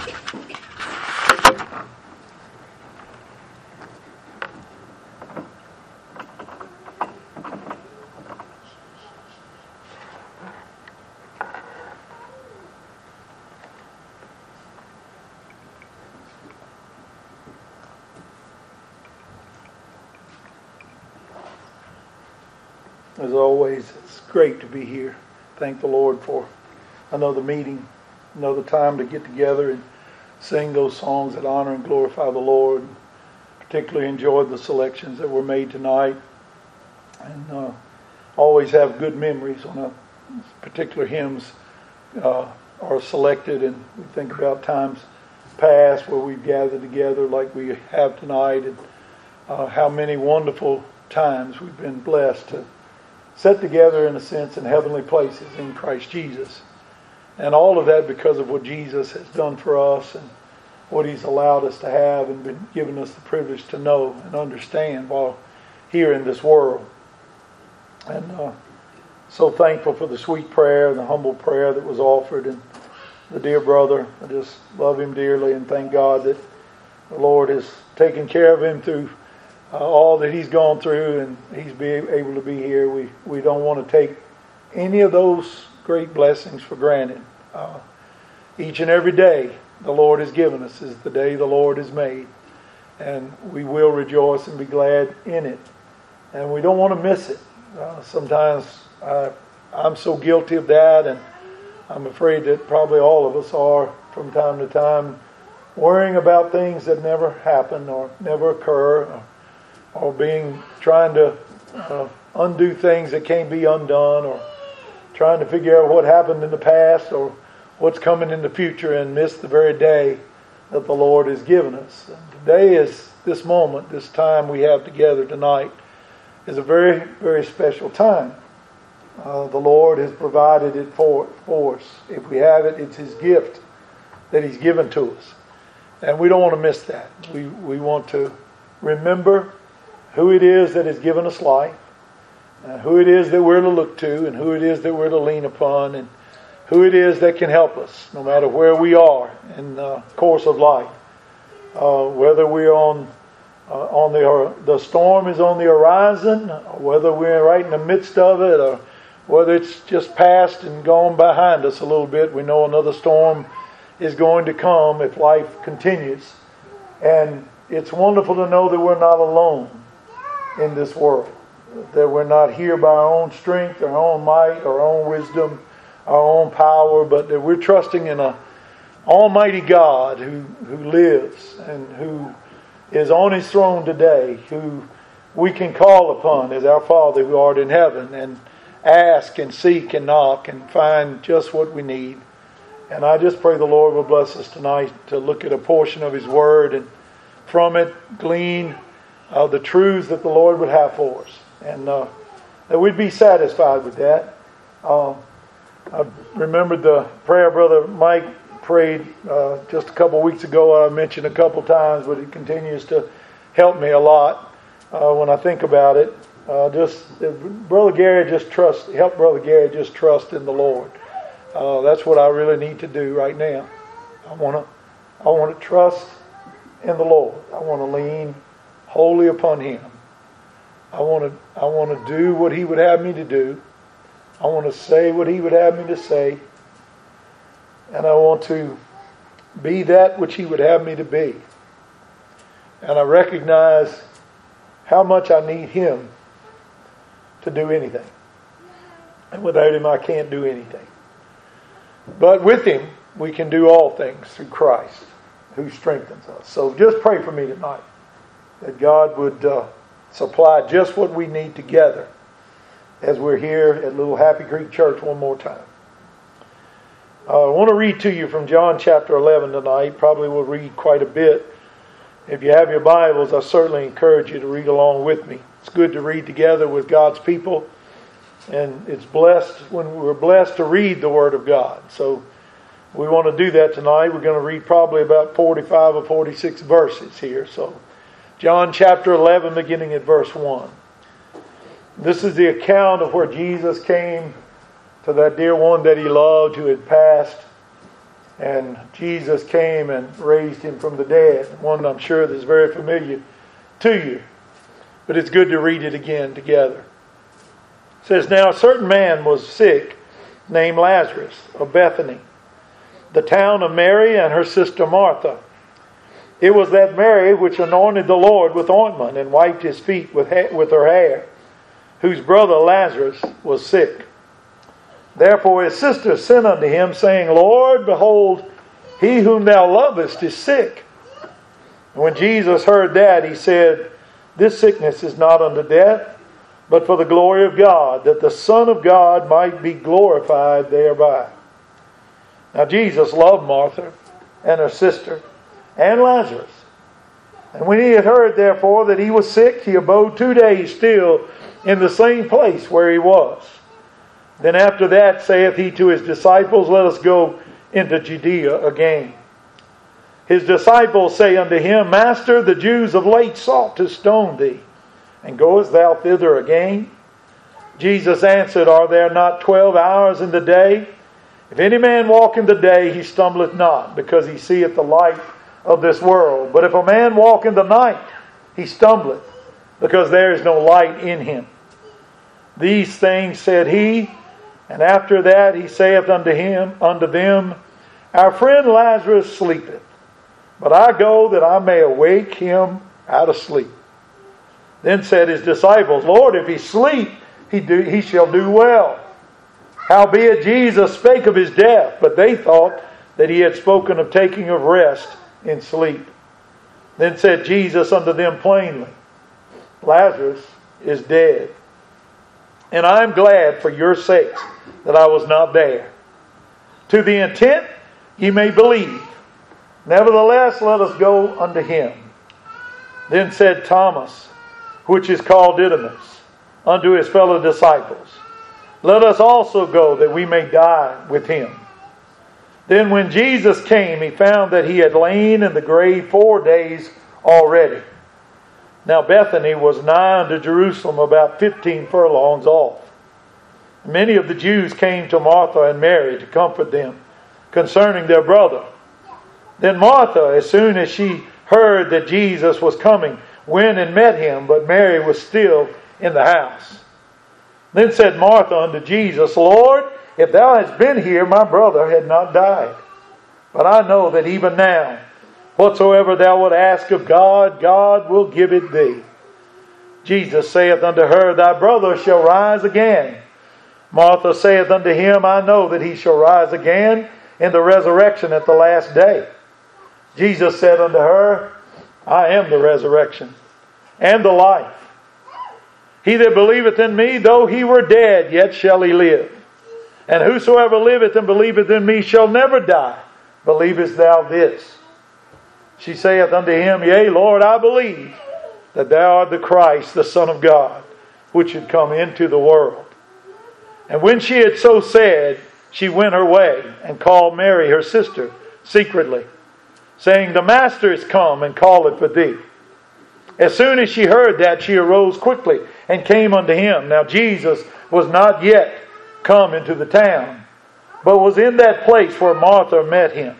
As always, it's great to be here. Thank the Lord for another meeting, another time to get together and sing those songs that honor and glorify the Lord. Particularly enjoyed the selections that were made tonight, and always have good memories on a particular hymns are selected, and we think about times past where we've gathered together like we have tonight, and how many wonderful times we've been blessed to set together, in a sense, in heavenly places in Christ Jesus. And all of that because of what Jesus has done for us and what He's allowed us to have and been given us the privilege to know and understand while here in this world. And so thankful for the sweet prayer and the humble prayer that was offered. And the dear brother, I just love him dearly and thank God that the Lord has taken care of him through all that he's gone through, and he's able to be here. We don't want to take any of those great blessings for granted. Each and every day the Lord has given us is the day the Lord has made, and we will rejoice and be glad in it. And we don't want to miss it. Sometimes I'm so guilty of that, and I'm afraid that probably all of us are from time to time, worrying about things that never happen or never occur, or trying to undo things that can't be undone, or trying to figure out what happened in the past or what's coming in the future, and miss the very day that the Lord has given us. And today is this moment, this time we have together tonight, is a very, very special time. The Lord has provided it for us. If we have it, it's His gift that He's given to us. And we don't want to miss that. We want to remember who it is that has given us life, who it is that we're to look to, and who it is that we're to lean upon, and who it is that can help us no matter where we are in the course of life. Whether we're on the storm is on the horizon, or whether we're right in the midst of it, or whether it's just passed and gone behind us a little bit, we know another storm is going to come if life continues. And it's wonderful to know that we're not alone in this world, that we're not here by our own strength, our own might, our own wisdom, our own power, but that we're trusting in an almighty God who lives and who is on His throne today, who we can call upon as our Father who art in heaven, and ask and seek and knock and find just what we need. And I just pray the Lord will bless us tonight to look at a portion of His Word and from it glean the truths that the Lord would have for us. And that we'd be satisfied with that. I remembered the prayer Brother Mike prayed just a couple weeks ago. I mentioned a couple times, but it continues to help me a lot when I think about it. Brother Gary help Brother Gary just trust in the Lord. That's what I really need to do right now. I want to trust in the Lord. I want to lean wholly upon Him. I want to do what He would have me to do. I want to say what He would have me to say. And I want to be that which He would have me to be. And I recognize how much I need Him to do anything. And without Him, I can't do anything. But with Him, we can do all things through Christ, who strengthens us. So just pray for me tonight, that God would supply just what we need together as we're here at Little Happy Creek Church one more time. I want to read to you from John chapter 11 tonight. Probably will read quite a bit. If you have your Bibles, I certainly encourage you to read along with me. It's good to read together with God's people. And it's blessed when we're blessed to read the Word of God. So we want to do that tonight. We're going to read probably about 45 or 46 verses here. So John chapter 11, beginning at verse 1. This is the account of where Jesus came to that dear one that He loved who had passed. And Jesus came and raised him from the dead. One I'm sure that's very familiar to you. But it's good to read it again together. It says, Now a certain man was sick, named Lazarus, of Bethany, the town of Mary and her sister Martha. It was that Mary which anointed the Lord with ointment and wiped his feet with her hair, whose brother Lazarus was sick. Therefore his sister sent unto him, saying, Lord, behold, he whom thou lovest is sick. And when Jesus heard that, he said, This sickness is not unto death, but for the glory of God, that the Son of God might be glorified thereby. Now Jesus loved Martha and her sister and Lazarus. And when he had heard, therefore, that he was sick, he abode 2 days still in the same place where he was. Then after that saith he to his disciples, Let us go into Judea again. His disciples say unto him, Master, the Jews of late sought to stone thee, and goest thou thither again? Jesus answered, Are there not 12 hours in the day? If any man walk in the day, he stumbleth not, because he seeth the light of this world. But if a man walk in the night, he stumbleth, because there is no light in him. These things said he, and after that he saith unto them, Our friend Lazarus sleepeth, but I go that I may awake him out of sleep. Then said his disciples, Lord, if he sleep, he shall do well. Howbeit Jesus spake of his death, but they thought that he had spoken of taking of rest in sleep. Then said Jesus unto them plainly, Lazarus is dead, and I am glad for your sakes that I was not there, to the intent ye may believe. Nevertheless, let us go unto him. Then said Thomas, which is called Didymus, unto his fellow disciples, Let us also go, that we may die with him. Then when Jesus came, he found that he had lain in the grave 4 days already. Now Bethany was nigh unto Jerusalem, about 15 furlongs off. Many of the Jews came to Martha and Mary to comfort them concerning their brother. Then Martha, as soon as she heard that Jesus was coming, went and met him, but Mary was still in the house. Then said Martha unto Jesus, Lord, if thou hadst been here, my brother had not died. But I know that even now, whatsoever thou wilt ask of God, God will give it thee. Jesus saith unto her, Thy brother shall rise again. Martha saith unto him, I know that he shall rise again in the resurrection at the last day. Jesus said unto her, I am the resurrection and the life. He that believeth in me, though he were dead, yet shall he live. And whosoever liveth and believeth in me shall never die. Believest thou this? She saith unto him, Yea, Lord, I believe that thou art the Christ, the Son of God, which should come into the world. And when she had so said, she went her way, and called Mary her sister secretly, saying, The Master is come, and calleth for thee. As soon as she heard that, she arose quickly, and came unto him. Now Jesus was not yet come into the town, but was in that place where Martha met him.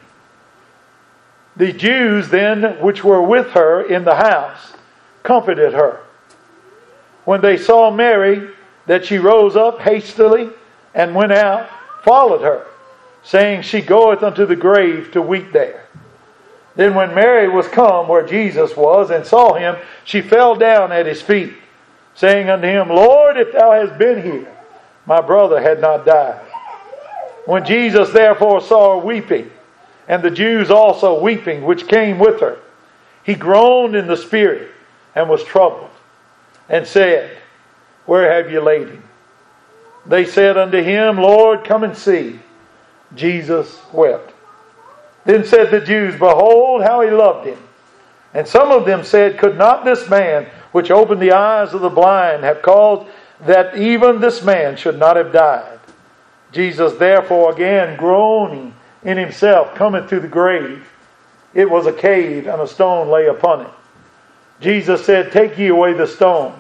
The Jews then, which were with her in the house, comforted her. When they saw Mary, that she rose up hastily and went out, followed her, saying, She goeth unto the grave to weep there. Then when Mary was come where Jesus was, and saw him, she fell down at his feet, saying unto him, Lord, if thou hadst been here, my brother had not died. When Jesus therefore saw her weeping, and the Jews also weeping, which came with her, he groaned in the spirit, and was troubled, and said, Where have you laid him? They said unto him, Lord, come and see. Jesus wept. Then said the Jews, Behold how he loved him. And some of them said, Could not this man, which opened the eyes of the blind, have caused that even this man should not have died? Jesus therefore, again groaning in himself, cometh to the grave. It was a cave, and a stone lay upon it. Jesus said, Take ye away the stone.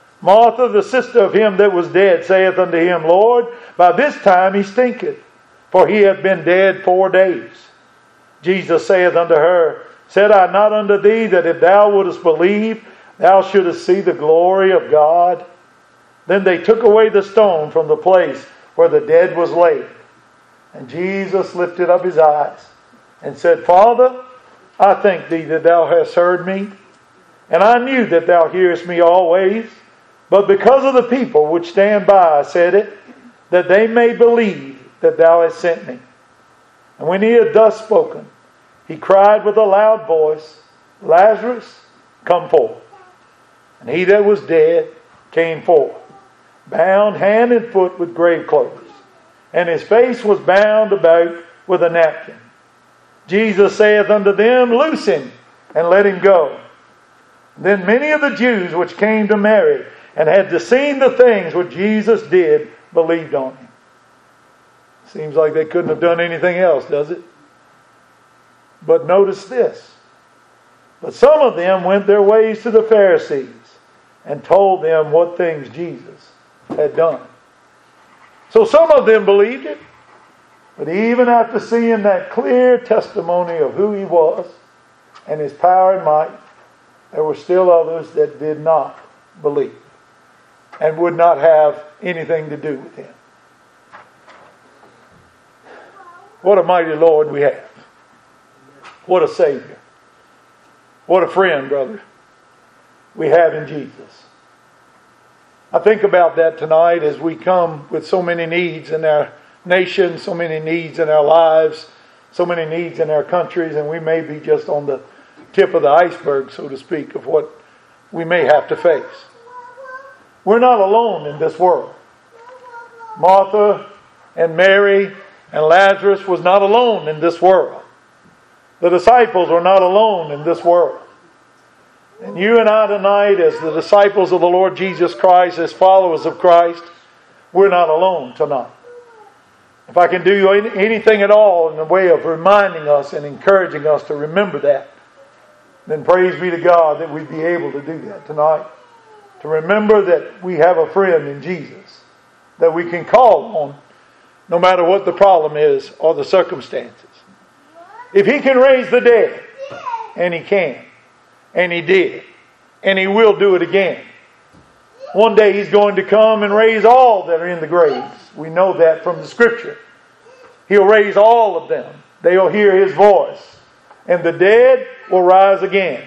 Martha, the sister of him that was dead, saith unto him, Lord, by this time he stinketh, for he hath been dead 4 days. Jesus saith unto her, Said I not unto thee that if thou wouldest believe, thou shouldest see the glory of God? Then they took away the stone from the place where the dead was laid. And Jesus lifted up his eyes and said, Father, I thank thee that thou hast heard me. And I knew that thou hearest me always. But because of the people which stand by, I said it, that they may believe that thou hast sent me. And when he had thus spoken, he cried with a loud voice, Lazarus, come forth. And he that was dead came forth, bound hand and foot with grave clothes, and his face was bound about with a napkin. Jesus saith unto them, Loose him, and let him go. Then many of the Jews which came to Mary, and had seen the things which Jesus did, believed on him. Seems like they couldn't have done anything else, does it? But notice this. But some of them went their ways to the Pharisees, and told them what things Jesus had done. So some of them believed it, but even after seeing that clear testimony of who he was and his power and might, there were still others that did not believe and would not have anything to do with him. What a mighty Lord we have. What a Savior. What a friend, brother, we have in Jesus. I think about that tonight as we come with so many needs in our nation, so many needs in our lives, so many needs in our countries, and we may be just on the tip of the iceberg, so to speak, of what we may have to face. We're not alone in this world. Martha and Mary and Lazarus was not alone in this world. The disciples were not alone in this world. And you and I tonight, as the disciples of the Lord Jesus Christ, as followers of Christ, we're not alone tonight. If I can do anything at all in the way of reminding us and encouraging us to remember that, then praise be to God that we'd be able to do that tonight. To remember that we have a friend in Jesus that we can call on no matter what the problem is or the circumstances. If He can raise the dead, and He can, and He did, and He will do it again. One day He's going to come and raise all that are in the graves. We know that from the Scripture. He'll raise all of them. They'll hear His voice. And the dead will rise again.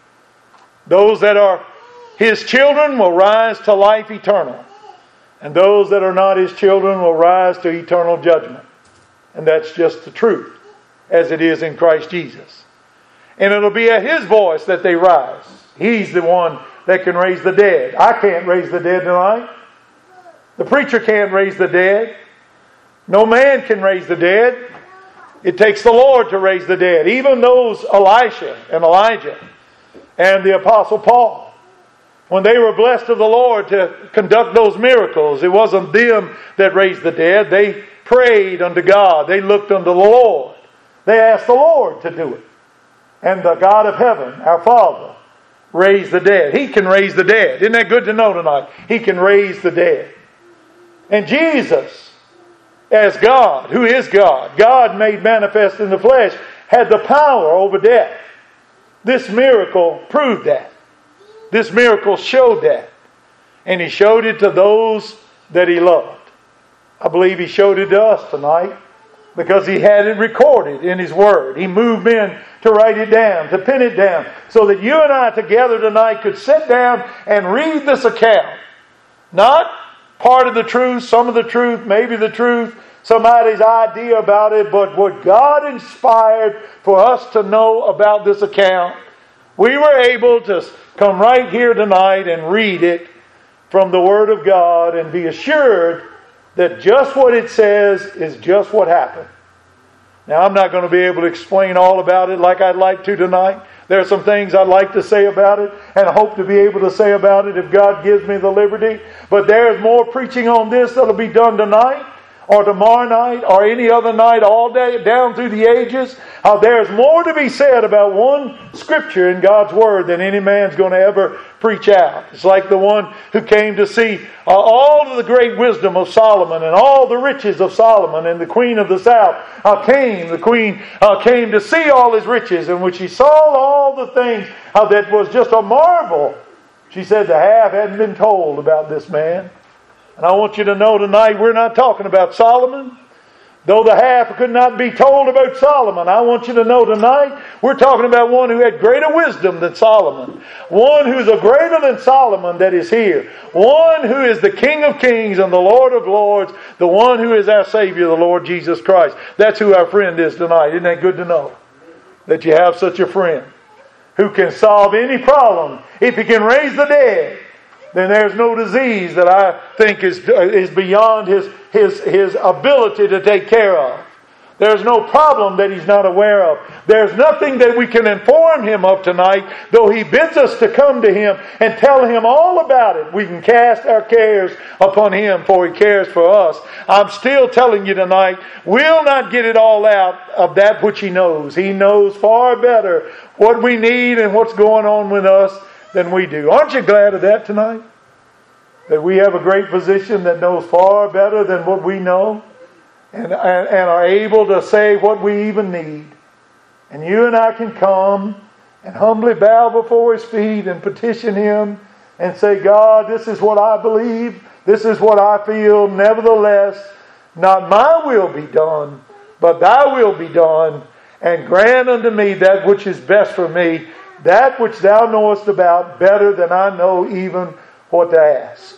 Those that are His children will rise to life eternal. And those that are not His children will rise to eternal judgment. And that's just the truth, as it is in Christ Jesus. And it'll be at His voice that they rise. He's the one that can raise the dead. I can't raise the dead tonight. The preacher can't raise the dead. No man can raise the dead. It takes the Lord to raise the dead. Even those Elisha and Elijah and the Apostle Paul, when they were blessed of the Lord to conduct those miracles, it wasn't them that raised the dead. They prayed unto God. They looked unto the Lord. They asked the Lord to do it. And the God of heaven, our Father, raised the dead. He can raise the dead. Isn't that good to know tonight? He can raise the dead. And Jesus, as God, who is God, God made manifest in the flesh, had the power over death. This miracle proved that. This miracle showed that. And He showed it to those that He loved. I believe He showed it to us tonight because He had it recorded in His Word. He moved men to write it down, to pin it down, so that you and I together tonight could sit down and read this account. Not part of the truth, some of the truth, maybe the truth, somebody's idea about it, but what God inspired for us to know about this account, we were able to come right here tonight and read it from the Word of God and be assured that just what it says is just what happened. Now, I'm not going to be able to explain all about it like I'd like to tonight. There are some things I'd like to say about it, and I hope to be able to say about it if God gives me the liberty. But there's more preaching on this that'll be done tonight. or tomorrow night or any other night all day down through the ages, how there's more to be said about one scripture in God's Word than any man's going to ever preach out. It's like the one who came to see all of the great wisdom of Solomon and all the riches of Solomon, and the queen of the south the queen came to see all his riches, and when she saw all the things that was just a marvel, she said the half hadn't been told about this man. And I want you to know tonight, we're not talking about Solomon. Though the half could not be told about Solomon, I want you to know tonight, we're talking about one who had greater wisdom than Solomon. One who is a greater than Solomon that is here. One who is the King of Kings and the Lord of Lords. The one who is our Savior, the Lord Jesus Christ. That's who our friend is tonight. Isn't that good to know? That you have such a friend who can solve any problem. If he can raise the dead, then there's no disease that I think is beyond his ability to take care of. There's no problem that He's not aware of. There's nothing that we can inform Him of tonight, though He bids us to come to Him and tell Him all about it. We can cast our cares upon Him, for He cares for us. I'm still telling you tonight, we'll not get it all out of that which He knows. He knows far better what we need and what's going on with us than we do. Aren't you glad of that tonight? That we have a great physician that knows far better than what we know, and are able to say what we even need. And you and I can come and humbly bow before His feet and petition Him and say, God, this is what I believe. This is what I feel. Nevertheless, not my will be done, but Thy will be done. And grant unto me that which is best for me, that which Thou knowest about better than I know even what to ask.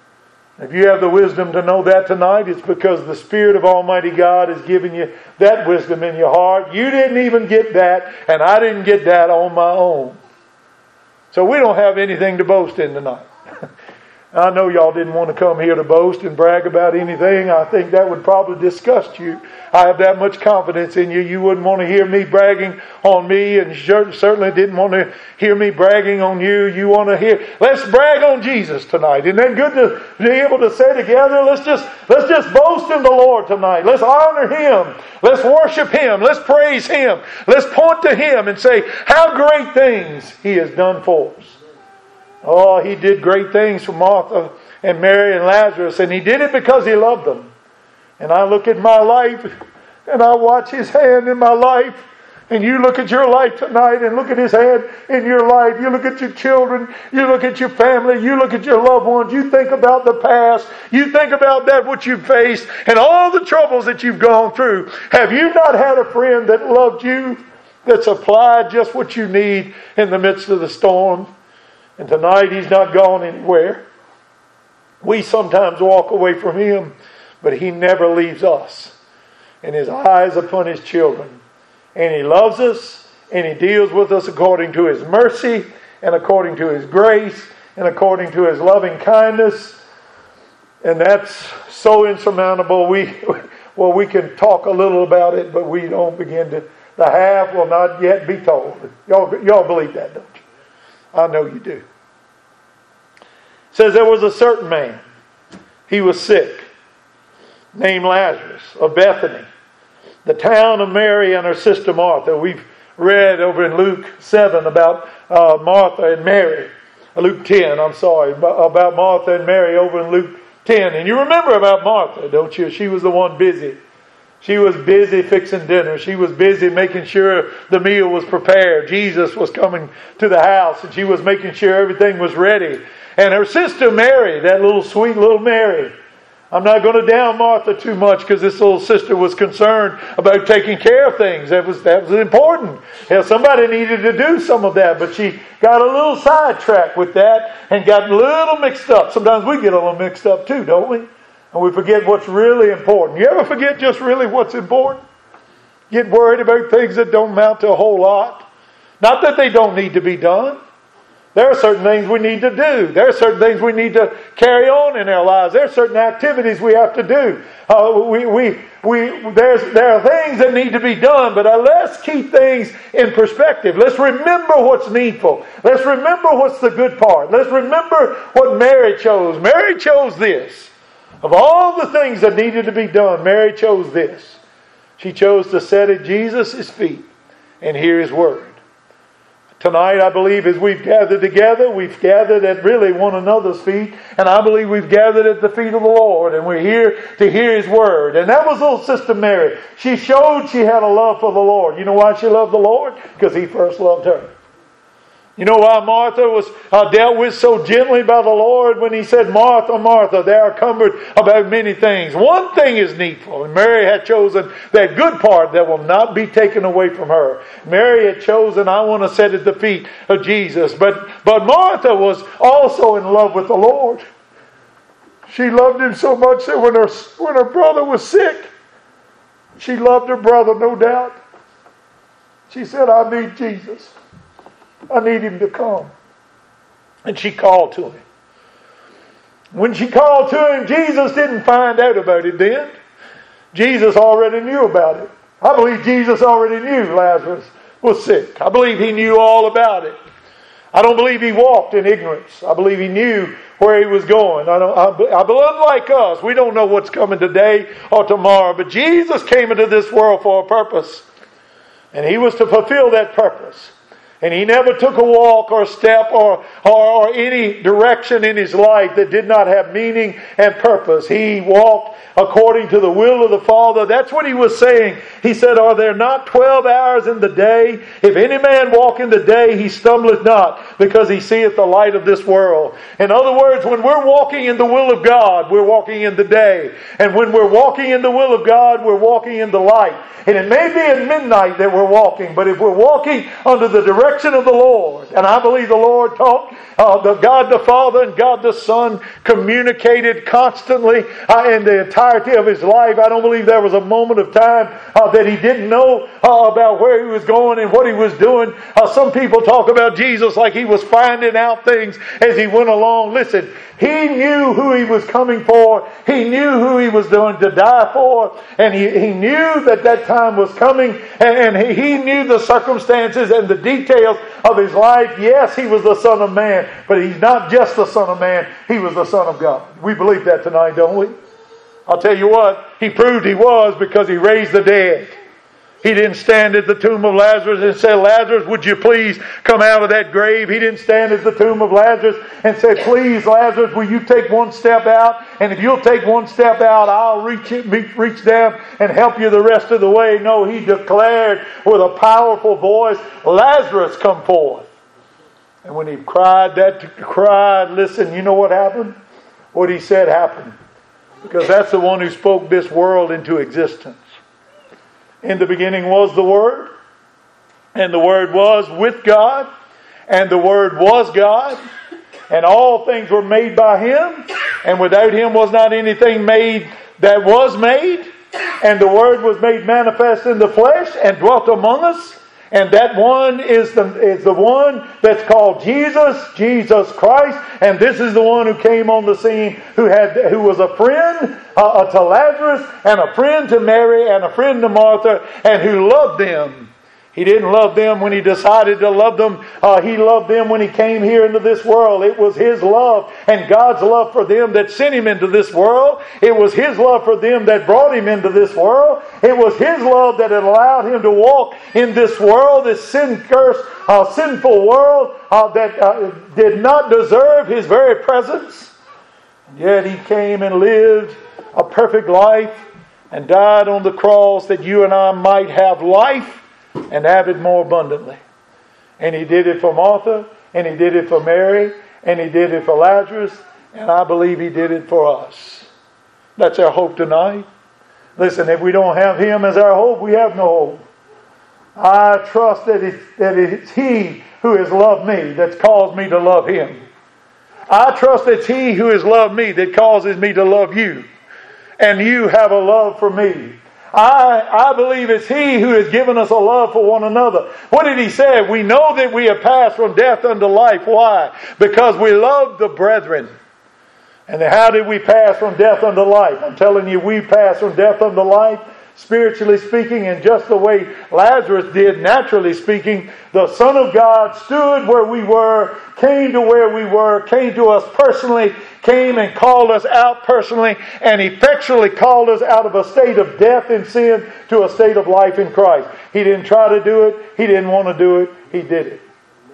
If you have the wisdom to know that tonight, it's because the Spirit of Almighty God has given you that wisdom in your heart. You didn't even get that, and I didn't get that on my own. So we don't have anything to boast in tonight. I know y'all didn't want to come here to boast and brag about anything. I think that would probably disgust you. I have that much confidence in you. You wouldn't want to hear me bragging on me, and certainly didn't want to hear me bragging on you. You want to hear, let's brag on Jesus tonight. Isn't that good to be able to say together? Let's just boast in the Lord tonight. Let's honor Him. Let's worship Him. Let's praise Him. Let's point to Him and say how great things He has done for us. Oh, He did great things for Martha and Mary and Lazarus, and He did it because He loved them. And I look at my life, and I watch His hand in my life, and you look at your life tonight and look at His hand in your life. You look at your children, you look at your family, you look at your loved ones, you think about the past, you think about that which you've faced, and all the troubles that you've gone through. Have you not had a friend that loved you, that supplied just what you need in the midst of the storm? And tonight He's not gone anywhere. We sometimes walk away from Him, but He never leaves us. And His eyes upon His children. And He loves us, and He deals with us according to His mercy, and according to His grace, and according to His loving kindness. And that's so insurmountable. We can talk a little about it, but we don't begin to. The half will not yet be told. Y'all believe that, don't you? I know you do. It says there was a certain man. He was sick, named Lazarus of Bethany, the town of Mary and her sister Martha. We've read over in Luke 7 about Martha and Mary. Luke 10, about Martha and Mary over in Luke 10. And you remember about Martha, don't you? She was the one busy. She was busy fixing dinner. She was busy making sure the meal was prepared. Jesus was coming to the house, and she was making sure everything was ready. And her sister Mary, that little sweet little Mary, I'm not going to down Martha too much, because this little sister was concerned about taking care of things. That was important. Somebody needed to do some of that, but she got a little sidetracked with that and got a little mixed up. Sometimes we get a little mixed up too, don't we? And we forget what's really important. You ever forget just really what's important? Get worried about things that don't amount to a whole lot. Not that they don't need to be done. There are certain things we need to do. There are certain things we need to carry on in our lives. There are certain activities we have to do. There are things that need to be done, but let's keep things in perspective. Let's remember what's needful. Let's remember what's the good part. Let's remember what Mary chose. Mary chose this. Of all the things that needed to be done, Mary chose this. She chose to sit at Jesus' feet and hear His Word. Tonight, I believe, as we've gathered together, we've gathered at really one another's feet, and I believe we've gathered at the feet of the Lord, and we're here to hear His Word. And that was little Sister Mary. She showed she had a love for the Lord. You know why she loved the Lord? Because He first loved her. You know why Martha was dealt with so gently by the Lord when He said, Martha, Martha, thou art cumbered about many things. One thing is needful. And Mary had chosen that good part that will not be taken away from her. Mary had chosen, I want to sit at the feet of Jesus. But Martha was also in love with the Lord. She loved Him so much that when her brother was sick, she loved her brother, no doubt. She said, I need Jesus. I need Him to come. And she called to Him. When she called to Him, Jesus didn't find out about it then. Jesus already knew about it. I believe Jesus already knew Lazarus was sick. I believe He knew all about it. I don't believe He walked in ignorance. I believe He knew where He was going. I believe, unlike us, we don't know what's coming today or tomorrow. But Jesus came into this world for a purpose. And He was to fulfill that purpose. And He never took a walk or a step or any direction in His life that did not have meaning and purpose. He walked according to the will of the Father. That's what He was saying. He said, are there not 12 hours in the day? If any man walk in the day, he stumbleth not, because he seeth the light of this world. In other words, when we're walking in the will of God, we're walking in the day. And when we're walking in the will of God, we're walking in the light. And it may be at midnight that we're walking, but if we're walking under the direction of the Lord, and I believe the Lord taught, the God the Father and God the Son communicated constantly in the entirety of His life. I don't believe there was a moment of time that He didn't know about where He was going and what He was doing. Some people talk about Jesus like He was finding out things as He went along. Listen, He knew who He was coming for. He knew who He was going to die for. And He knew that time was coming. And He knew the circumstances and the details of His life. Yes, He was the Son of Man. But He's not just the Son of Man. He was the Son of God. We believe that tonight, don't we? I'll tell you what. He proved He was because He raised the dead. He didn't stand at the tomb of Lazarus and say, Lazarus, would you please come out of that grave? He didn't stand at the tomb of Lazarus and say, please, Lazarus, will you take one step out? And if you'll take one step out, I'll reach down and help you the rest of the way. No, He declared with a powerful voice, Lazarus, come forth. And when He cried, listen, you know what happened? What He said happened. Because that's the one who spoke this world into existence. In the beginning was the Word, and the Word was with God, and the Word was God, and all things were made by Him, and without Him was not anything made that was made, and the Word was made manifest in the flesh and dwelt among us, and that one is the one that's called Jesus Christ, and this is the one who came on the scene who was a friend to Lazarus and a friend to Mary and a friend to Martha, and who loved them. He didn't love them when He decided to love them. He loved them when He came here into this world. It was His love and God's love for them that sent Him into this world. It was His love for them that brought Him into this world. It was His love that had allowed Him to walk in this world, this sin-cursed, sinful world that did not deserve His very presence. Yet He came and lived a perfect life and died on the cross that you and I might have life and have it more abundantly. And He did it for Martha, and He did it for Mary, and He did it for Lazarus, and I believe He did it for us. That's our hope tonight. Listen, if we don't have Him as our hope, we have no hope. I trust that it's He who has loved me that's caused me to love Him. I trust it's He who has loved me that causes me to love you. And you have a love for me. I believe it's He who has given us a love for one another. What did He say? We know that we have passed from death unto life. Why? Because we love the brethren. And how did we pass from death unto life? I'm telling you, we passed from death unto life, spiritually speaking, and just the way Lazarus did, naturally speaking. The Son of God stood where we were, came to where we were, came to us personally, came and called us out personally and effectually called us out of a state of death in sin to a state of life in Christ. He didn't try to do it. He didn't want to do it. He did it.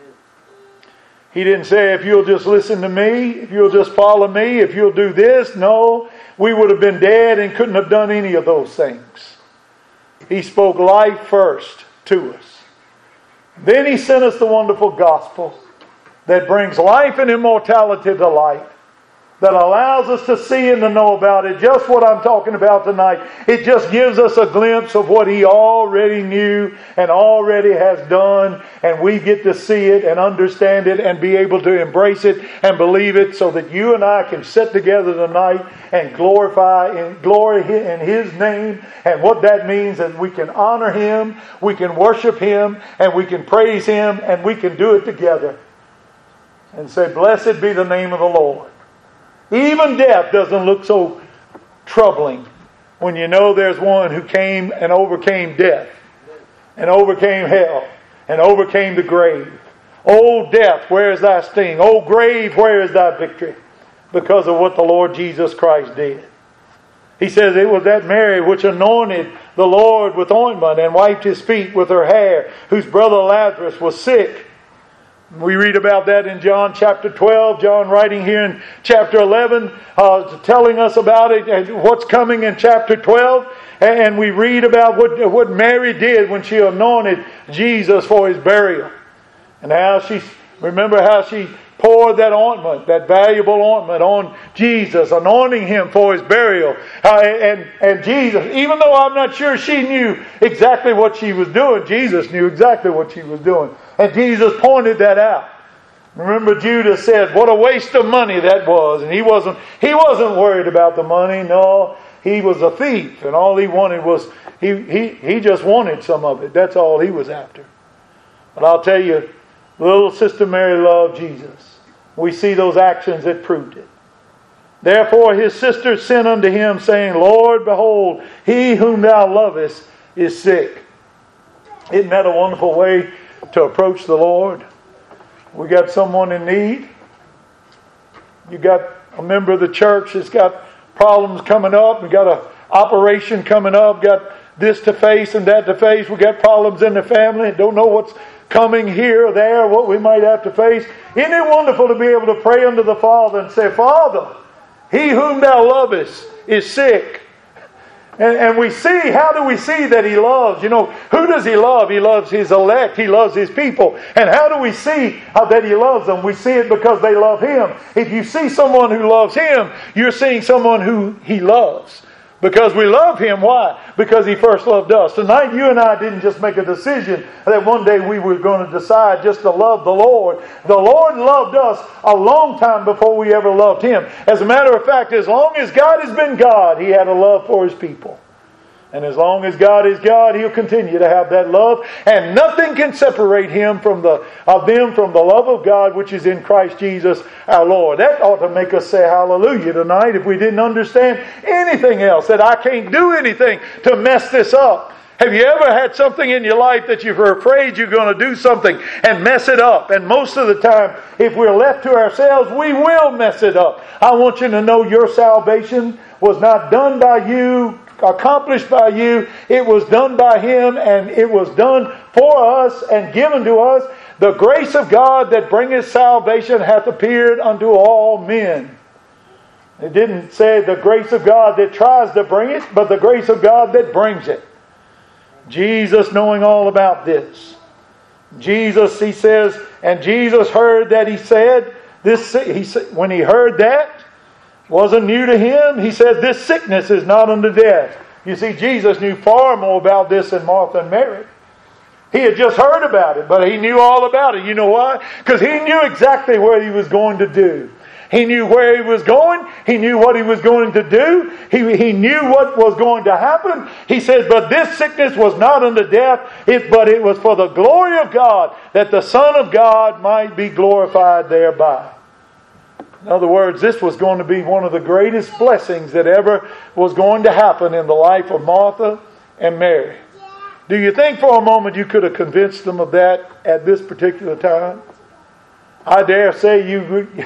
He didn't say, if you'll just listen to me, if you'll just follow me, if you'll do this. No, we would have been dead and couldn't have done any of those things. He spoke life first to us. Then He sent us the wonderful gospel that brings life and immortality to light, that allows us to see and to know about it. Just what I'm talking about tonight. It just gives us a glimpse of what He already knew and already has done. And we get to see it and understand it and be able to embrace it and believe it, so that you and I can sit together tonight and glorify and glory in His name. And what that means is we can honor Him, we can worship Him, and we can praise Him, and we can do it together. And say, blessed be the name of the Lord. Even death doesn't look so troubling when you know there's one who came and overcame death and overcame hell and overcame the grave. O death, where is thy sting? O grave, where is thy victory? Because of what the Lord Jesus Christ did. He says it was that Mary which anointed the Lord with ointment and wiped His feet with her hair, whose brother Lazarus was sick. We read about that in John chapter 12. John writing here in chapter 11, telling us about it and what's coming in chapter 12. And we read about what Mary did when she anointed Jesus for His burial. And how remember how she poured that ointment, that valuable ointment on Jesus, anointing Him for His burial. And Jesus, even though I'm not sure she knew exactly what she was doing, Jesus knew exactly what she was doing. And Jesus pointed that out. Remember, Judas said, what a waste of money that was. And he wasn't worried about the money. No, he was a thief. And all he wanted was, he just wanted some of it. That's all he was after. But I'll tell you, little Sister Mary loved Jesus. We see those actions that proved it. Therefore his sister sent unto him, saying, Lord, behold, he whom thou lovest is sick. Isn't that a wonderful way to approach the Lord? We got someone in need. You got a member of the church that's got problems coming up. We got an operation coming up. Got this to face and that to face. We got problems in the family. Don't know what's coming here or there, what we might have to face. Isn't it wonderful to be able to pray unto the Father and say, Father, he whom thou lovest is sick. And we see, how do we see that He loves? You know, who does He love? He loves His elect. He loves His people. And how do we see that He loves them? We see it because they love Him. If you see someone who loves Him, you're seeing someone who He loves. Because we love Him. Why? Because He first loved us. Tonight you and I didn't just make a decision that one day we were going to decide just to love the Lord. The Lord loved us a long time before we ever loved Him. As a matter of fact, as long as God has been God, He had a love for His people. And as long as God is God, He'll continue to have that love. And nothing can separate them from the love of God which is in Christ Jesus our Lord. That ought to make us say hallelujah tonight if we didn't understand anything else. That I can't do anything to mess this up. Have you ever had something in your life that you're afraid you're going to do something and mess it up? And most of the time, if we're left to ourselves, we will mess it up. I want you to know your salvation was not done by you, accomplished by you. It was done by Him, and it was done for us and given to us. The grace of God that bringeth salvation hath appeared unto all men. It didn't say the grace of God that tries to bring it, but the grace of God that brings it. Jesus knowing all about this. Jesus, He says, and Jesus heard that He said, when He heard that, wasn't new to Him. He said, this sickness is not unto death. You see, Jesus knew far more about this than Martha and Mary. He had just heard about it, but He knew all about it. You know why? Because He knew exactly what He was going to do. He knew where He was going. He knew what He was going to do. He knew what was going to happen. He says, but this sickness was not unto death, but it was for the glory of God, that the Son of God might be glorified thereby. In other words, this was going to be one of the greatest blessings that ever was going to happen in the life of Martha and Mary. Do you think for a moment you could have convinced them of that at this particular time? I dare say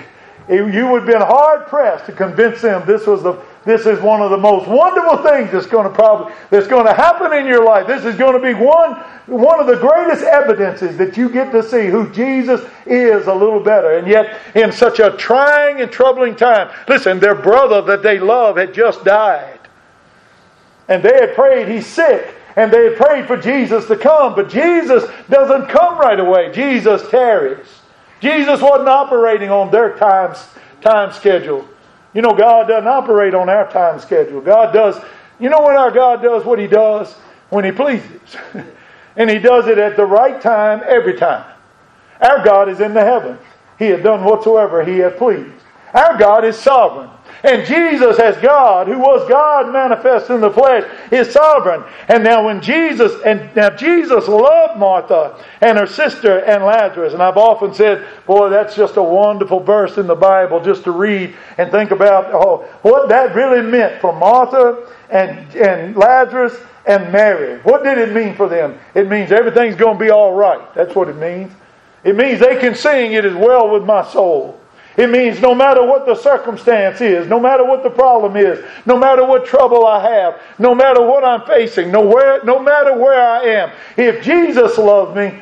You would have been hard pressed to convince them this is one of the most wonderful things that's going to happen in your life. This is going to be one of the greatest evidences that you get to see who Jesus is a little better. And yet, in such a trying and troubling time, listen, their brother that they love had just died. And they had prayed, he's sick. And they had prayed for Jesus to come. But Jesus doesn't come right away. Jesus tarries. Jesus wasn't operating on their time schedule. You know, God doesn't operate on our time schedule. God does. You know when our God does what He does? When He pleases. And He does it at the right time every time. Our God is in the heavens. He had done whatsoever He had pleased. Our God is sovereign. And Jesus, as God, who was God manifest in the flesh, is sovereign. And now Jesus loved Martha and her sister and Lazarus. And I've often said, boy, that's just a wonderful verse in the Bible just to read and think about what that really meant for Martha and Lazarus and Mary. What did it mean for them? It means everything's going to be all right. That's what it means. It means they can sing, "It is well with my soul." It means no matter what the circumstance is, no matter what the problem is, no matter what trouble I have, no matter what I'm facing, no matter where I am, if Jesus loves me,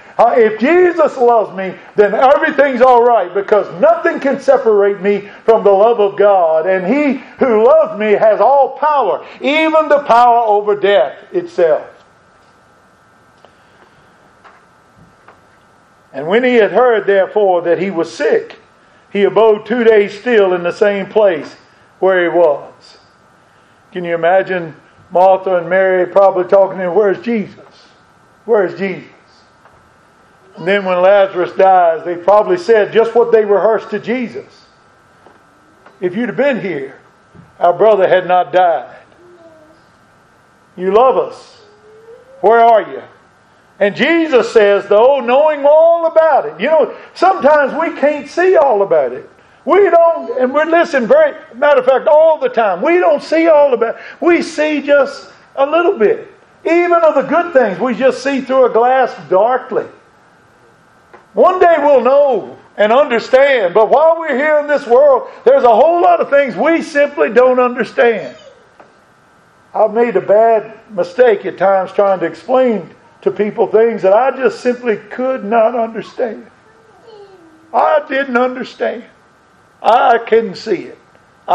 then everything's all right, because nothing can separate me from the love of God. And He who loves me has all power, even the power over death itself. And when he had heard, therefore, that he was sick, he abode 2 days still in the same place where he was. Can you imagine Martha and Mary probably talking to him, "Where's Jesus? Where's Jesus?" And then when Lazarus dies, they probably said just what they rehearsed to Jesus. "If you'd have been here, our brother had not died. You love us. Where are you?" And Jesus says, though, knowing all about it. You know, sometimes we can't see all about it. We don't, and we're listening matter of fact, all the time. We don't see all about it. We see just a little bit. Even of the good things, we just see through a glass darkly. One day we'll know and understand. But while we're here in this world, there's a whole lot of things we simply don't understand. I've made a bad mistake at times trying to explain to people things that I just simply could not understand. I didn't understand. I couldn't see it.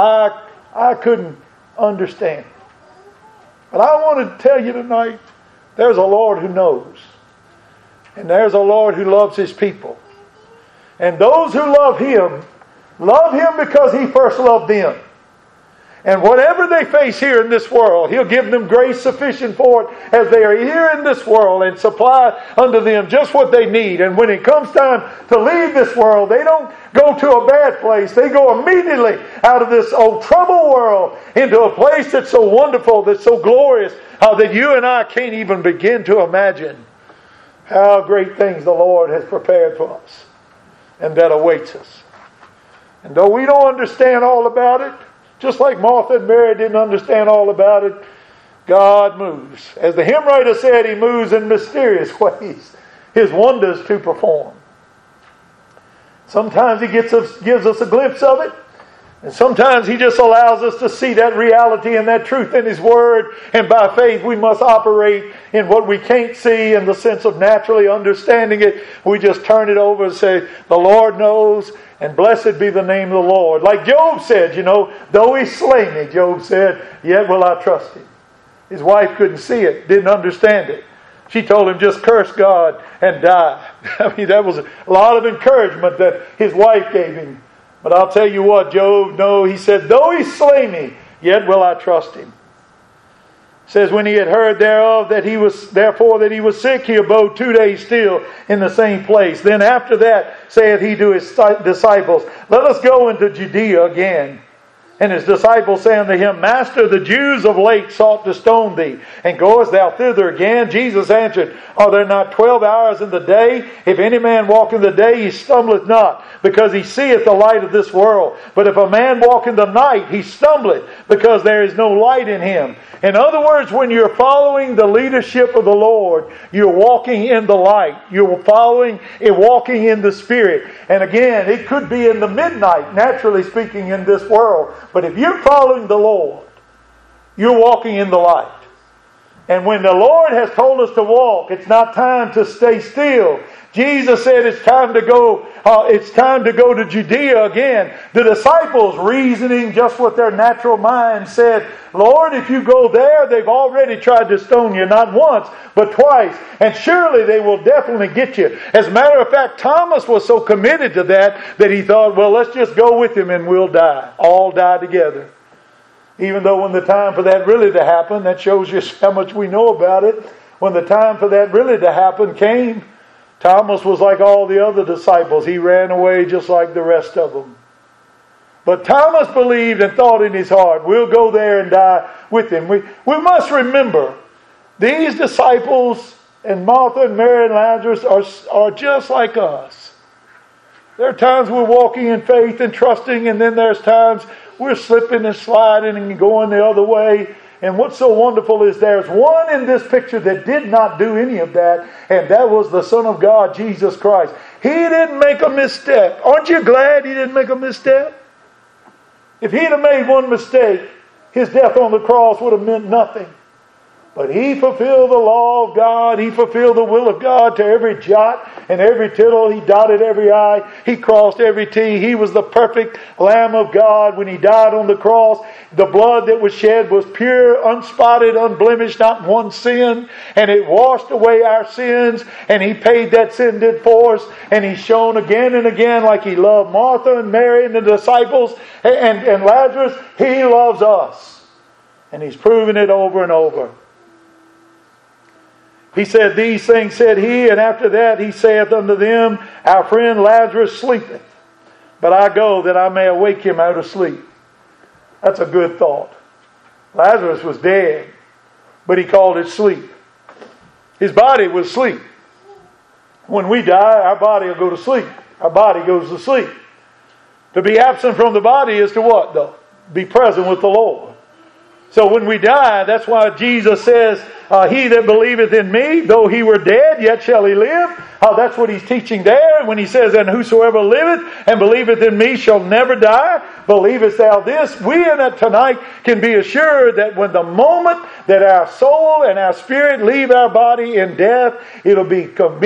I couldn't understand it. But I want to tell you tonight, there's a Lord who knows. And there's a Lord who loves His people. And those who love Him because He first loved them. And whatever they face here in this world, He'll give them grace sufficient for it as they are here in this world, and supply unto them just what they need. And when it comes time to leave this world, they don't go to a bad place. They go immediately out of this old troubled world into a place that's so wonderful, that's so glorious, that you and I can't even begin to imagine how great things the Lord has prepared for us and that awaits us. And though we don't understand all about it, just like Martha and Mary didn't understand all about it, God moves. As the hymn writer said, He moves in mysterious ways, His wonders to perform. Sometimes He gives us a glimpse of it, and sometimes He just allows us to see that reality and that truth in His Word, and by faith we must operate in what we can't see in the sense of naturally understanding it. We just turn it over and say, the Lord knows, and blessed be the name of the Lord. Like Job said, though He slay me, Job said, yet will I trust Him. His wife couldn't see it, didn't understand it. She told him, just curse God and die. I mean, that was a lot of encouragement that his wife gave him. But I'll tell you what, Job, no, he said, though He slay me, yet will I trust Him. It says, when he had heard thereof that he was sick, he abode 2 days still in the same place. Then after that saith he to his disciples, let us go into Judea again. And his disciples say unto him, Master, the Jews of late sought to stone thee, and goest thou thither again? Jesus answered, Are there not 12 hours in the day? If any man walk in the day, he stumbleth not, because he seeth the light of this world. But if a man walk in the night, he stumbleth, because there is no light in him. In other words, when you're following the leadership of the Lord, you're walking in the light. You're following and walking in the Spirit. And again, it could be in the midnight, naturally speaking, in this world. But if you're following the Lord, you're walking in the light. And when the Lord has told us to walk, it's not time to stay still. Jesus said it's time to go. It's time to go to Judea again. The disciples, reasoning just what their natural mind said, Lord, if you go there, they've already tried to stone you, not once, but twice. And surely they will definitely get you. As a matter of fact, Thomas was so committed to that he thought, well, let's just go with him and we'll die. All die together. Even though when the time for that really to happen, that shows you how much we know about it. When the time for that really to happen came, Thomas was like all the other disciples. He ran away just like the rest of them. But Thomas believed and thought in his heart, we'll go there and die with him. We must remember, these disciples and Martha and Mary and Lazarus are just like us. There are times we're walking in faith and trusting, and then there's times we're slipping and sliding and going the other way. And what's so wonderful is there's one in this picture that did not do any of that, and that was the Son of God, Jesus Christ. He didn't make a misstep. Aren't you glad He didn't make a misstep? If He'd have made one mistake, His death on the cross would have meant nothing. But He fulfilled the law of God. He fulfilled the will of God to every jot and every tittle. He dotted every I. He crossed every T. He was the perfect Lamb of God when He died on the cross. The blood that was shed was pure, unspotted, unblemished, not one sin. And it washed away our sins. And He paid that sin debt for us. And He's shown again and again, like He loved Martha and Mary and the disciples and Lazarus, He loves us. And He's proven it over and over. He said, These things said He, and after that He saith unto them, Our friend Lazarus sleepeth, but I go that I may awake him out of sleep. That's a good thought. Lazarus was dead, but He called it sleep. His body was asleep. When we die, our body will go to sleep. Our body goes to sleep. To be absent from the body is to what, though? Be present with the Lord. So when we die, that's why Jesus says, He that believeth in me, though he were dead, yet shall he live. That's what He's teaching there. When He says, And whosoever liveth and believeth in me shall never die. Believest thou this? We in it tonight can be assured that when the moment that our soul and our spirit leave our body in death, it'll be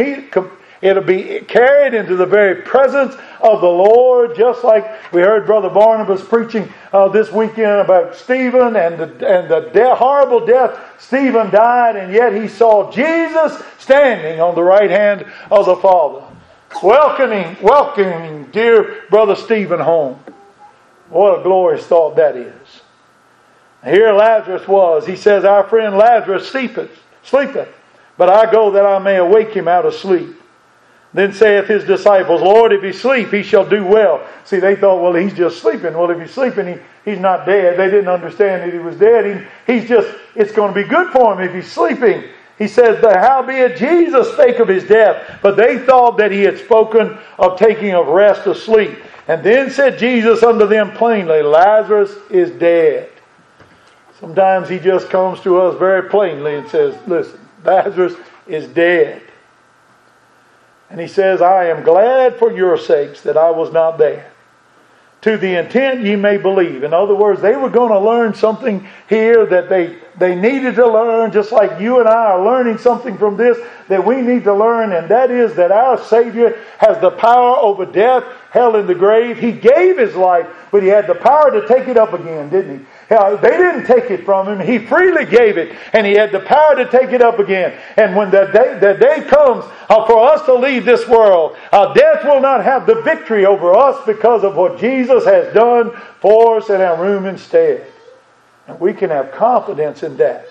carried into the very presence of the Lord, just like we heard Brother Barnabas preaching this weekend about Stephen and the horrible death Stephen died, and yet he saw Jesus standing on the right hand of the Father, welcoming dear Brother Stephen home. What a glorious thought that is. Here Lazarus was. He says, Our friend Lazarus sleepeth, but I go that I may awake him out of sleep. Then saith His disciples, Lord, if he sleep, he shall do well. See, they thought, well, he's just sleeping. Well, if he's sleeping, he's not dead. They didn't understand that he was dead. It's going to be good for him if he's sleeping. He says, howbeit Jesus spake of his death, but they thought that He had spoken of taking of rest of sleep. And then said Jesus unto them plainly, Lazarus is dead. Sometimes He just comes to us very plainly and says, listen, Lazarus is dead. And He says, I am glad for your sakes that I was not there, to the intent ye may believe. In other words, they were going to learn something here that they needed to learn, just like you and I are learning something from this that we need to learn, and that is that our Savior has the power over death, hell, and the grave. He gave His life, but He had the power to take it up again, didn't He? They didn't take it from Him. He freely gave it, and He had the power to take it up again. And when the day comes for us to leave this world, death will not have the victory over us because of what Jesus has done for us in our room instead. And we can have confidence in that.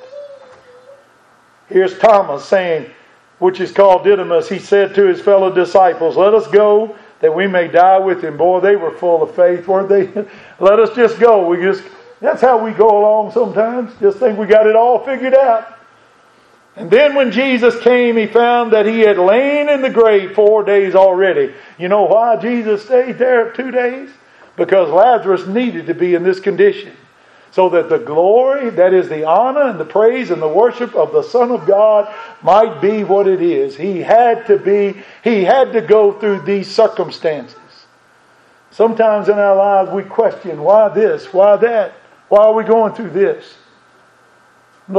Here's Thomas saying, which is called Didymus, he said to his fellow disciples, Let us go that we may die with Him. Boy, they were full of faith, weren't they? Let us just go. That's how we go along sometimes. Just think we got it all figured out. And then when Jesus came, He found that He had lain in the grave 4 days already. You know why Jesus stayed there 2 days? Because Lazarus needed to be in this condition, so that the glory, that is the honor and the praise and the worship of the Son of God, might be what it is. He had to go through these circumstances. Sometimes in our lives we question, why this? Why that? Why are we going through this? The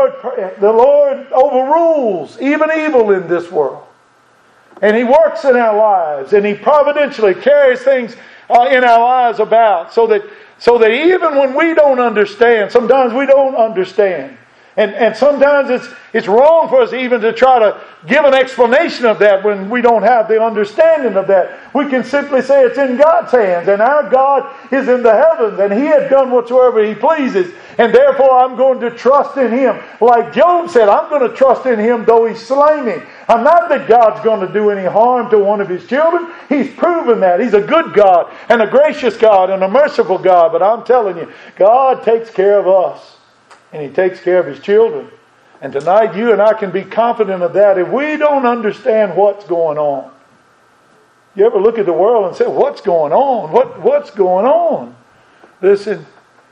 Lord overrules even evil in this world. And He works in our lives, and He providentially carries things in our lives about, so that even when we don't understand, sometimes we don't understand. And sometimes it's wrong for us even to try to give an explanation of that when we don't have the understanding of that. We can simply say it's in God's hands, and our God is in the heavens, and He has done whatsoever He pleases, and therefore I'm going to trust in Him. Like Job said, I'm going to trust in Him though He slay me. I'm not that God's going to do any harm to one of His children. He's proven that. He's a good God, and a gracious God, and a merciful God. But I'm telling you, God takes care of us. And He takes care of His children. And tonight you and I can be confident of that. If we don't understand what's going on. You ever look at the world and say, what's going on? What's going on? Listen,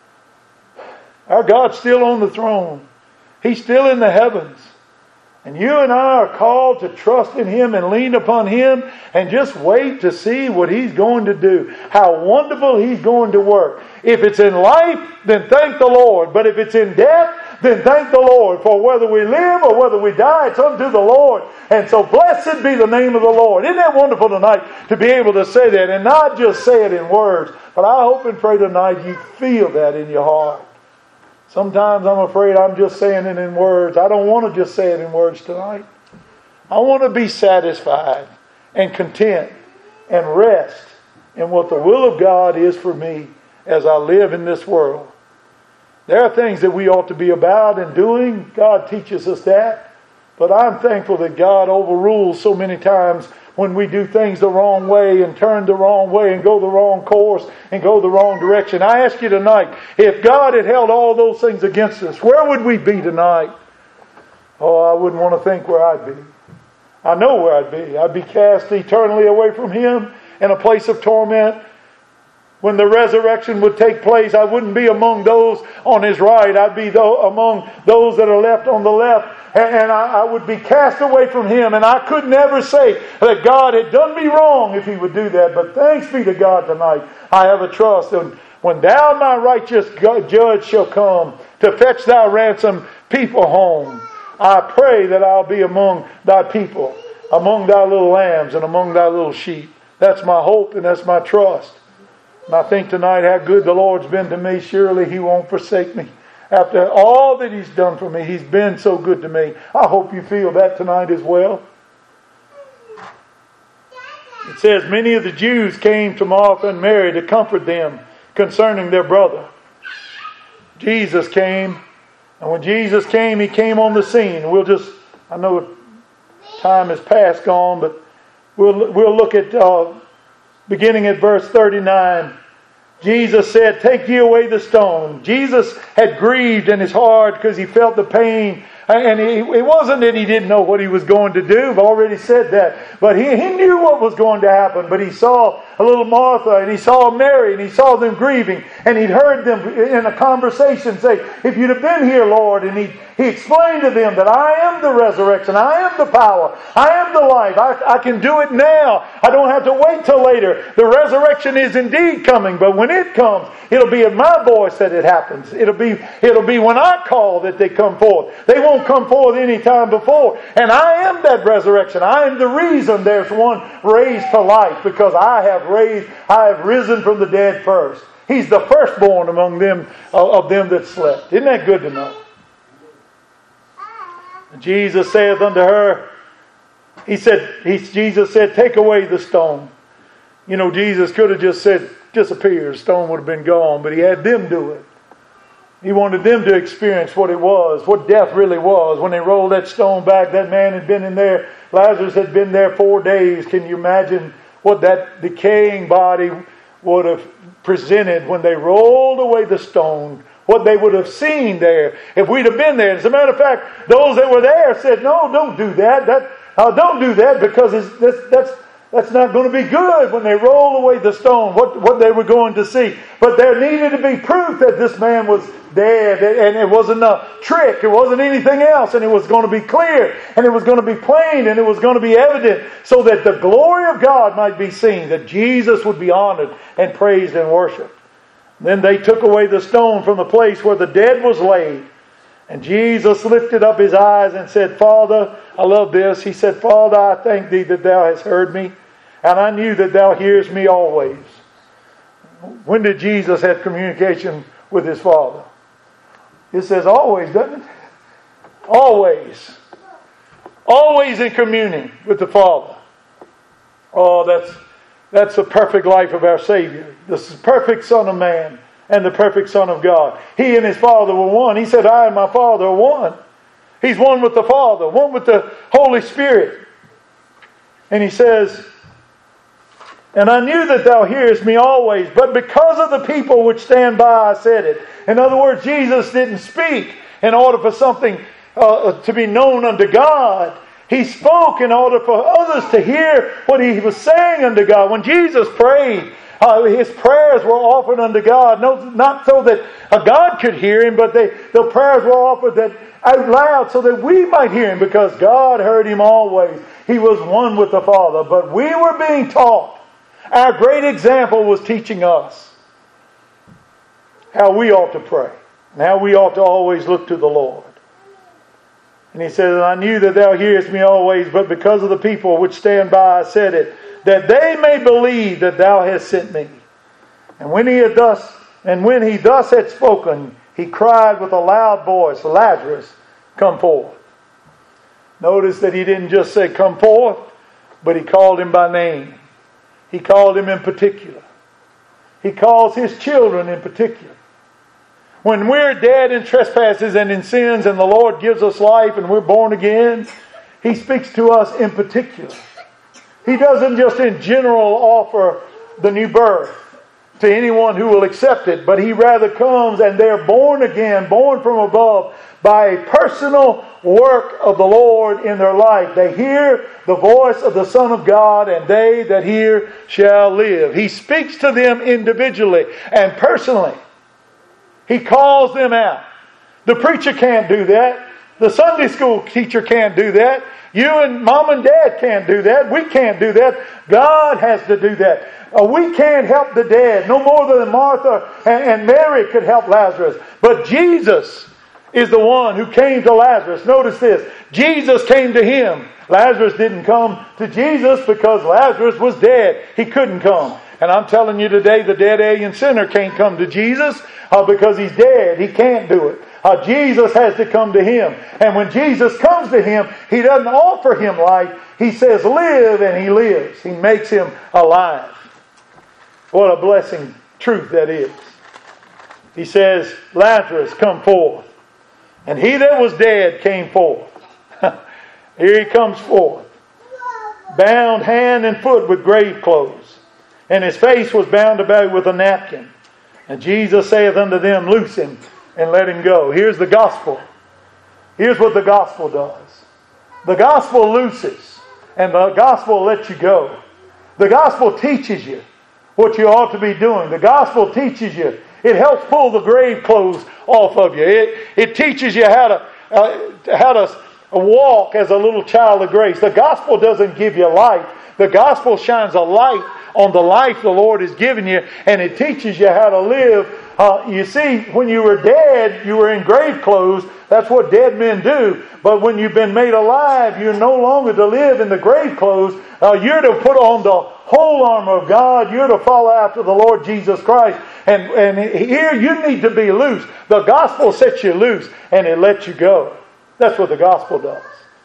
our God's still on the throne. He's still in the heavens. And you and I are called to trust in Him and lean upon Him and just wait to see what He's going to do. How wonderful He's going to work. If it's in life, then thank the Lord. But if it's in death, then thank the Lord. For whether we live or whether we die, it's unto the Lord. And so blessed be the name of the Lord. Isn't that wonderful tonight to be able to say that and not just say it in words. But I hope and pray tonight you feel that in your heart. Sometimes I'm afraid I'm just saying it in words. I don't want to just say it in words tonight. I want to be satisfied and content and rest in what the will of God is for me as I live in this world. There are things that we ought to be about and doing. God teaches us that. But I'm thankful that God overrules so many times when we do things the wrong way and turn the wrong way and go the wrong course and go the wrong direction. I ask you tonight, if God had held all those things against us, where would we be tonight? Oh, I wouldn't want to think where I'd be. I know where I'd be. I'd be cast eternally away from Him in a place of torment. When the resurrection would take place, I wouldn't be among those on His right. I'd be among those that are left on the left. And I would be cast away from Him. And I could never say that God had done me wrong if He would do that. But thanks be to God tonight. I have a trust. And when Thou, my righteous judge, shall come to fetch Thy ransomed people home, I pray that I'll be among Thy people, among Thy little lambs and among Thy little sheep. That's my hope and that's my trust. And I think tonight how good the Lord's been to me. Surely He won't forsake me. After all that He's done for me, He's been so good to me. I hope you feel that tonight as well. It says, many of the Jews came to Martha and Mary to comfort them concerning their brother. Jesus came. And when Jesus came, He came on the scene. I know time has passed gone, but we'll look at beginning at verse 39. Jesus said, take ye away the stone. Jesus had grieved in His heart because He felt the pain. And it wasn't that He didn't know what He was going to do. I've already said that. But he knew what was going to happen. But He saw a little Martha and He saw Mary and He saw them grieving. And He'd heard them in a conversation say, if you'd have been here, Lord. And He explained to them that I am the resurrection. I am the power. I am the life. I can do it now. I don't have to wait till later. The resurrection is indeed coming. But when it comes, it'll be in my voice that it happens. It'll be when I call that they come forth. They won't come forth any time before. And I am that resurrection. I am the reason there's one raised to life, because I have risen from the dead first. He's the firstborn among them of them that slept. Isn't that good to know? Jesus saith unto her, Jesus said, take away the stone. You know, Jesus could have just said, disappear. The stone would have been gone, but He had them do it. He wanted them to experience what it was, what death really was. When they rolled that stone back, that man had been in there. Lazarus had been there 4 days. Can you imagine what that decaying body would have presented when they rolled away the stone, what they would have seen there if we'd have been there. As a matter of fact, those that were there said, "No, don't do that. Don't do that, because that's not going to be good when they roll away the stone," what they were going to see. But there needed to be proof that this man was dead, and it wasn't a trick, it wasn't anything else, and it was going to be clear, and it was going to be plain, and it was going to be evident, so that the glory of God might be seen, that Jesus would be honored and praised and worshipped. Then they took away the stone from the place where the dead was laid. And Jesus lifted up His eyes and said, "Father," I love this, He said, "Father, I thank Thee that Thou hast heard me, and I knew that Thou hearest me always." When did Jesus have communication with His Father? It says always, doesn't it? Always. Always in communing with the Father. Oh, that's the perfect life of our Savior. The perfect Son of Man and the perfect Son of God. He and His Father were one. He said, "I and my Father are one." He's one with the Father, one with the Holy Spirit. And He says, "And I knew that Thou hearest me always, but because of the people which stand by, I said it." In other words, Jesus didn't speak in order for something to be known unto God. He spoke in order for others to hear what He was saying unto God. When Jesus prayed, His prayers were offered unto God, not so that God could hear Him, but the prayers were offered out loud so that we might hear Him, because God heard Him always. He was one with the Father. But we were being taught. Our great example was teaching us how we ought to pray and how we ought to always look to the Lord. And He says, "I knew that Thou hearest me always, but because of the people which stand by, I said it, that they may believe that Thou hast sent me." And when He thus had spoken, He cried with a loud voice, "Lazarus, come forth." Notice that He didn't just say, "Come forth," but He called him by name. He called him in particular. He calls His children in particular. When we're dead in trespasses and in sins, and the Lord gives us life and we're born again, He speaks to us in particular. He doesn't just in general offer the new birth to anyone who will accept it, but He rather comes and they're born again, born from above, by a personal work of the Lord in their life. They hear the voice of the Son of God, and they that hear shall live. He speaks to them individually and personally. He calls them out. The preacher can't do that. The Sunday school teacher can't do that. You and Mom and Dad can't do that. We can't do that. God has to do that. We can't help the dead, no more than Martha and Mary could help Lazarus. But Jesus is the one who came to Lazarus. Notice this. Jesus came to him. Lazarus didn't come to Jesus because Lazarus was dead. He couldn't come. And I'm telling you today, the dead alien sinner can't come to Jesus because he's dead. He can't do it. Jesus has to come to him. And when Jesus comes to him, He doesn't offer him life. He says, "Live," and he lives. He makes him alive. What a blessing truth that is. He says, "Lazarus, come forth." And he that was dead came forth. Here he comes forth, bound hand and foot with grave clothes, and his face was bound about with a napkin. And Jesus saith unto them, "Loose him and let him go." Here's the gospel. Here's what the gospel does. The gospel looses, and the gospel lets you go. The gospel teaches you what you ought to be doing. The gospel teaches you. It helps pull the grave clothes off of you. It teaches you how to walk as a little child of grace. The gospel doesn't give you life. The gospel shines a light on the life the Lord has given you, and it teaches you how to live. You see, when you were dead, you were in grave clothes. That's what dead men do. But when you've been made alive, you're no longer to live in the grave clothes. You're to put on the whole armor of God. You're to follow after the Lord Jesus Christ. And here you need to be loose. The gospel sets you loose and it lets you go. That's what the gospel does.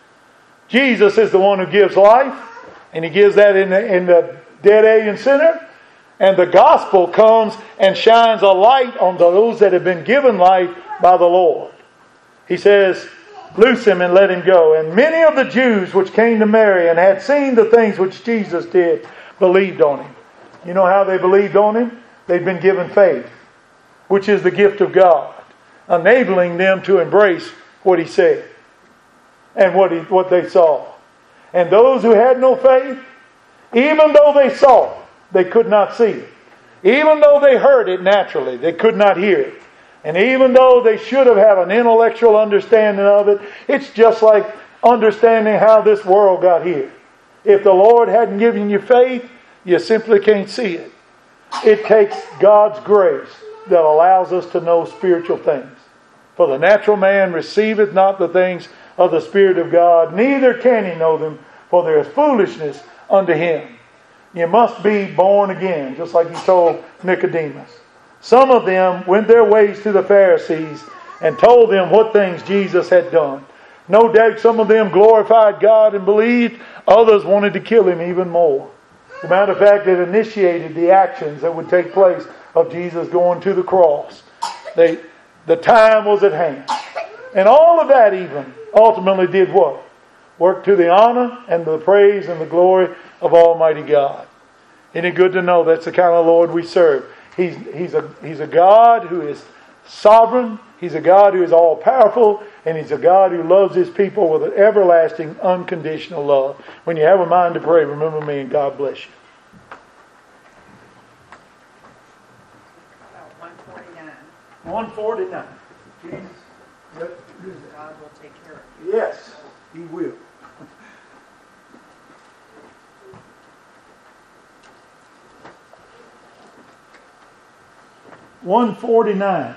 Jesus is the one who gives life, and He gives that in the dead alien sinner. And the gospel comes and shines a light on those that have been given life by the Lord. He says, Loose him and let him go. And many of the Jews which came to Mary and had seen the things which Jesus did, believed on him. You know how they believed on him? They'd been given faith, which is the gift of God, enabling them to embrace what he said and what they saw. And those who had no faith, even though they saw it, they could not see it. Even though they heard it naturally, they could not hear it. And even though they should have had an intellectual understanding of it, it's just like understanding how this world got here. If the Lord hadn't given you faith, you simply can't see it. It takes God's grace that allows us to know spiritual things. For the natural man receiveth not the things of the Spirit of God, neither can he know them, for there is foolishness unto him. You must be born again, just like he told Nicodemus. Some of them went their ways to the Pharisees and told them what things Jesus had done. No doubt some of them glorified God and believed. Others wanted to kill him even more. As a matter of fact, it initiated the actions that would take place of Jesus going to the cross. The time was at hand. And all of that even ultimately did what? Work to the honor and the praise and the glory of Almighty God. Isn't it good to know that's the kind of Lord we serve? He's a God who is sovereign. He's a God who is all powerful. And He's a God who loves His people with an everlasting, unconditional love. When you have a mind to pray, remember me and God bless you. About 149. 149. Jesus. God will take care of you. Yes, He will. $149.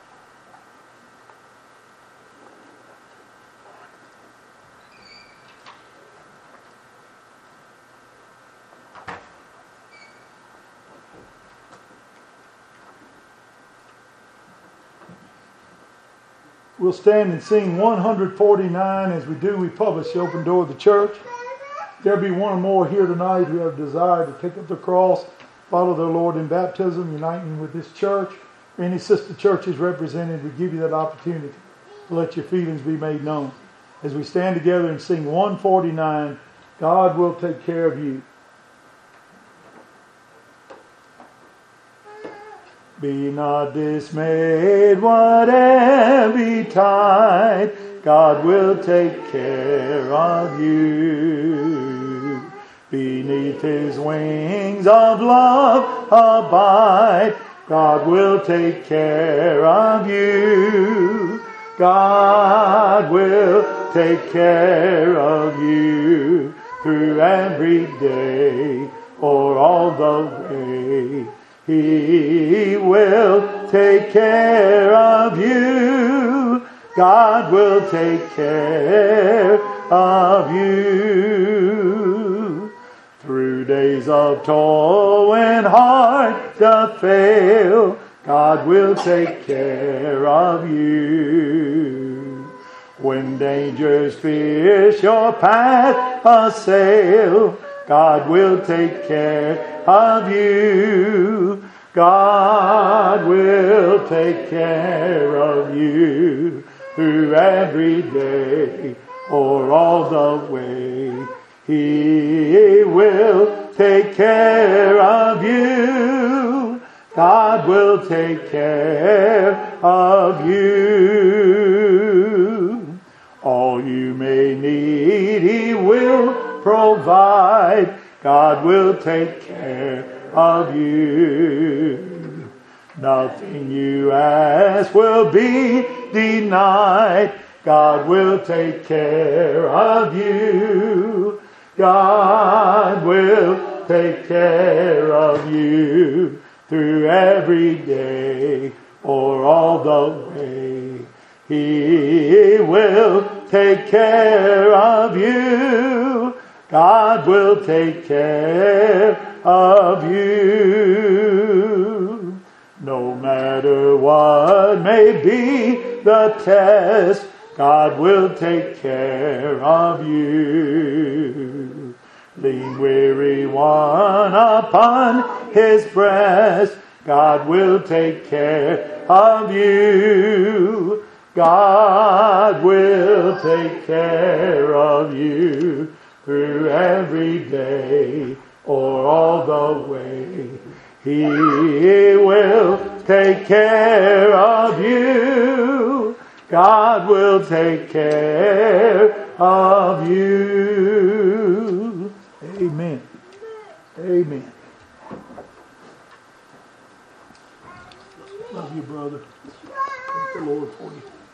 We'll stand and sing 149. As we do, we publish the open door of the church. There'll be one or more here tonight who have desire to take up the cross, follow their Lord in baptism, uniting with this church. Or any sister churches represented, we give you that opportunity to let your feelings be made known. As we stand together and sing 149, God will take care of you. Be not dismayed, whatever betide, God will take care of you. Beneath His wings of love abide, God will take care of you. God will take care of you through every day or all the way. He will take care of you. God will take care of you. Through days of toil when heart doth fail, God will take care of you. When dangers fierce your path assail, God will take care of you. God will take care of you through every day or all the way. He will take care of you. God will take care of you. All you may need, He will provide. God will take care of you. Nothing you ask will be denied. God will take care of you. God will take care of you through every day or all the way. He will take care of you. God will take care of you. No matter what may be the test, God will take care of you. Lean weary one upon His breast, God will take care of you. God will take care of you through every day or all the way. He will take care of you. God will take care of you. Amen. Amen. Love you, brother. Thank the Lord for you.